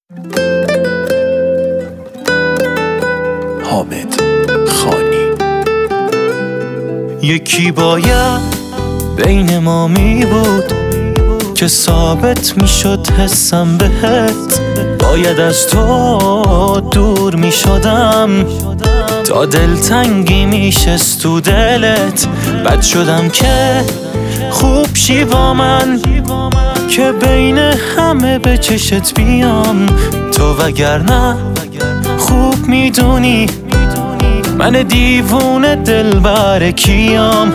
حامد خانی. یکی باید بین ما می بود که ثابت می شد حسم بهت، باید از تو دور می شدم تا دلتنگی می شست تو دلت. بد شدم که خوب شی با من که بین همه به چشت بیام تو، وگرنه خوب میدونی من دیوونه دلبر کیام.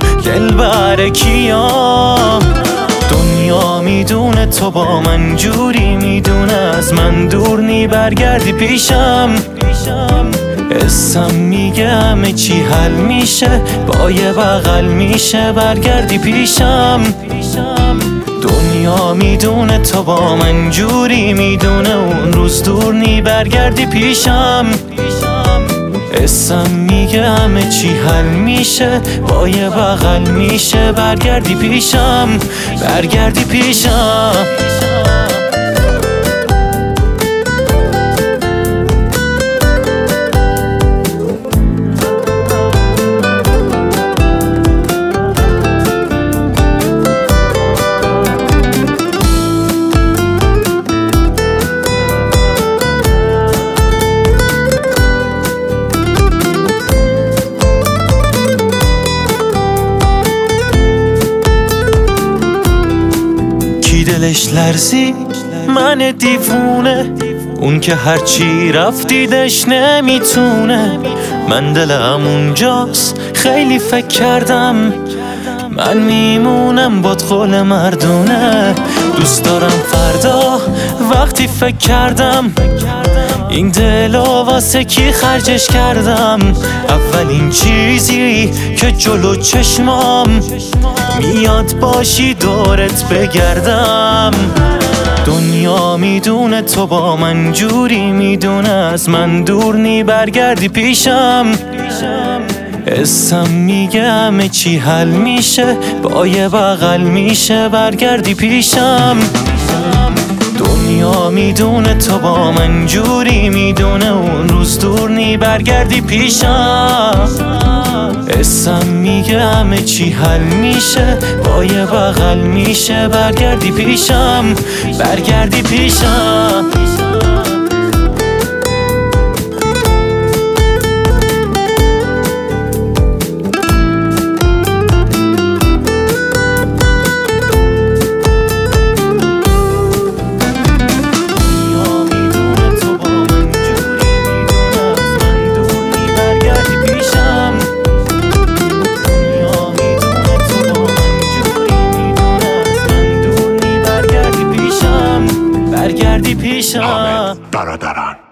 دنیا میدونه تو با من جوری میدونه از من دور نی برگردی پیشم. اسم میگه همه چی حل میشه، با یه بغل میشه برگردی پیشم. دنیا میدونه تو با من جوری میدونه اون روز دور نی برگردی پیشم. اسم میگه همه چی حل میشه، با یه بغل میشه برگردی پیشم. دلش لرزی من دیوونه، اون که هرچی رفتیدش نمیتونه. من دلم اونجاست خیلی فکر کردم، من میمونم باد قول مردونه. دوست دارم فردا وقتی فکر کردم این دلو واسه کی خرجش کردم. اولین چیزی که جلو چشمام میاد باشی دورت بگردم. دنیا میدونه تو با من جوری میدونه از من دور نی برگردی پیشم. اسم میگه همه چی حل میشه، با یه بغل میشه برگردی پیشم. دنیا میدونه تو با من جوری میدونه اون روز دور نی برگردی پیشم. اسم میگه همه چی حل میشه، با یه بغل میشه برگردی پیشم. حامد برادران.